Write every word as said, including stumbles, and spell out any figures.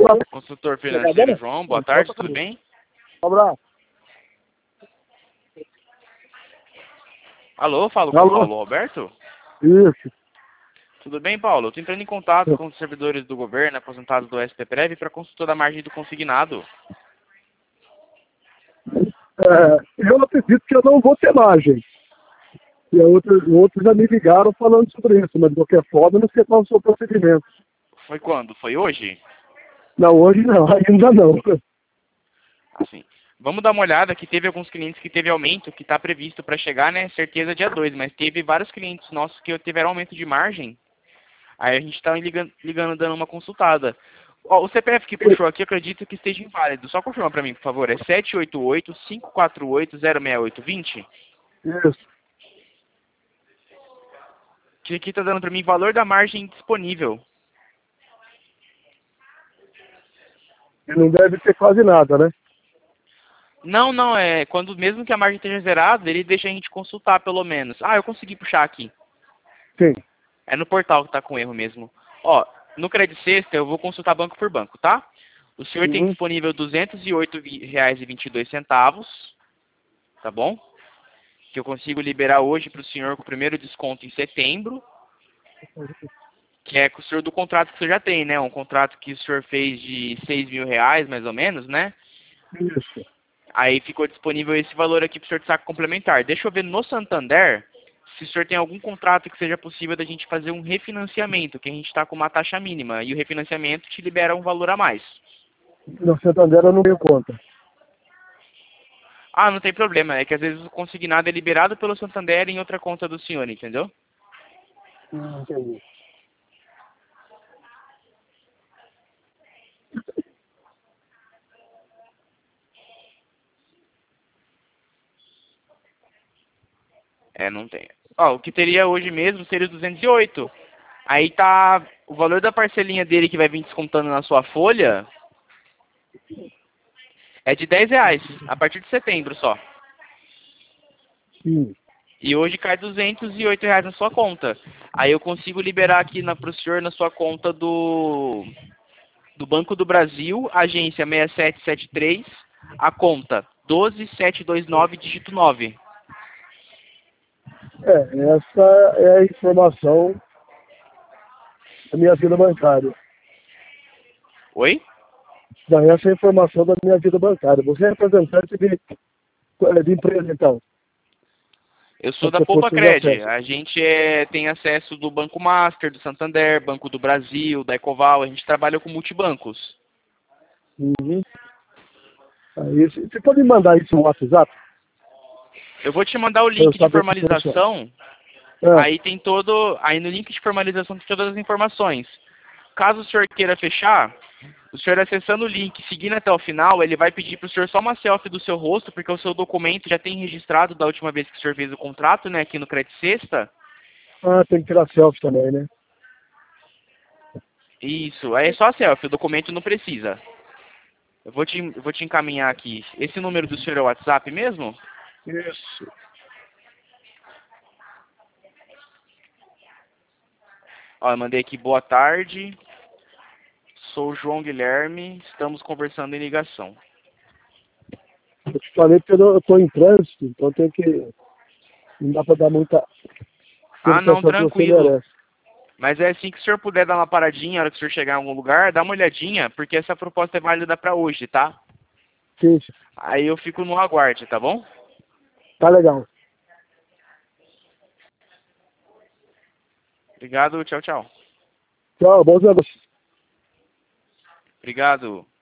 Olá, Consultor financeiro João, boa tarde, tudo bem? Um abraço. Alô, falo com o Alô? Paulo Roberto? Isso. Tudo bem, Paulo? Estou entrando em contato com os servidores do governo, aposentados do S P Prev, para consultor da margem do consignado. É, eu acredito que eu não vou ter margem. E outros, outros já me ligaram falando sobre isso, mas de qualquer forma, eu não sei qual é o seu procedimento. Foi quando? Foi hoje? Não, hoje não, ainda não. Assim, vamos dar uma olhada que teve alguns clientes que teve aumento, que está previsto para chegar, né, certeza dia dois, mas teve vários clientes nossos que tiveram aumento de margem. Aí a gente está ligando, ligando, dando uma consultada. Ó, o C P F que puxou aqui, eu acredito que esteja inválido. Só confirma para mim, por favor. É sete oito oito, cinco quatro oito, zero seis oito dois zero. Isso. Que aqui está dando para mim valor da margem disponível. E não deve ter quase nada, né? Não, não, é quando mesmo que a margem esteja zerada, ele deixa a gente consultar pelo menos. Ah, eu consegui puxar aqui. Sim. É no portal que está com erro mesmo. Ó, no Credit Sexta eu vou consultar banco por banco, tá? O senhor tem Uhum. disponível duzentos e oito reais e vinte e dois centavos, tá bom? Que eu consigo liberar hoje para o senhor com o primeiro desconto em setembro, que é com o senhor do contrato que o senhor já tem, né? Um contrato que o senhor fez de seis mil reais, mais ou menos, né? Isso. Aí ficou disponível esse valor aqui para o senhor de saco complementar. Deixa eu ver no Santander se o senhor tem algum contrato que seja possível da gente fazer um refinanciamento, que a gente está com uma taxa mínima, e o refinanciamento te libera um valor a mais. No Santander eu não tenho conta. Ah, não tem problema, é que às vezes o consignado é liberado pelo Santander em outra conta do senhor, entendeu? Hum, entendi. É, não tem. Ó, o que teria hoje mesmo seria os duzentos e oito. Aí tá o valor da parcelinha dele que vai vir descontando na sua folha é de dez reais, a partir de setembro só. Sim. E hoje cai duzentos e oito reais na sua conta. Aí eu consigo liberar aqui na, pro senhor na sua conta do, do Banco do Brasil, agência seis sete sete três, a conta doze sete dois nove, dígito nove. É, essa é a informação da minha vida bancária. Oi? Não, essa é a informação da minha vida bancária. Você é representante de, de empresa, então. Eu sou da Você Poupa possui Cred. acesso. A gente é, tem acesso do Banco Master, do Santander, Banco do Brasil, da Ecoval. A gente trabalha com multibancos. Uhum. Aí, você você pode me mandar isso no WhatsApp? Eu vou te mandar o Para eu link de saber como funciona. formalização. É, Aí tem todo. Aí no link de formalização tem todas as informações. Caso o senhor queira fechar, o senhor acessando o link, seguindo até o final, ele vai pedir para o senhor só uma selfie do seu rosto, porque o seu documento já tem registrado da última vez que o senhor fez o contrato, né, aqui no Credit Sexta. ah, tem que tirar selfie também, né? Isso, aí é só a selfie, o documento não precisa. Eu vou te, eu vou te encaminhar aqui. Esse número do senhor é o WhatsApp mesmo? Isso. Ó, eu mandei aqui, boa tarde. Sou o João Guilherme, estamos conversando em ligação. Eu te falei porque eu estou em trânsito, então tem que. Não dá para dar muita Ah, não, atenção que você tranquilo. merece. Mas é assim que o senhor puder dar uma paradinha, na hora que o senhor chegar em algum lugar, dá uma olhadinha, porque essa proposta é válida para hoje, tá? Sim, Aí eu fico no aguarde, tá bom? tá legal. Obrigado, tchau, tchau. Tchau, bons negócios. Obrigado.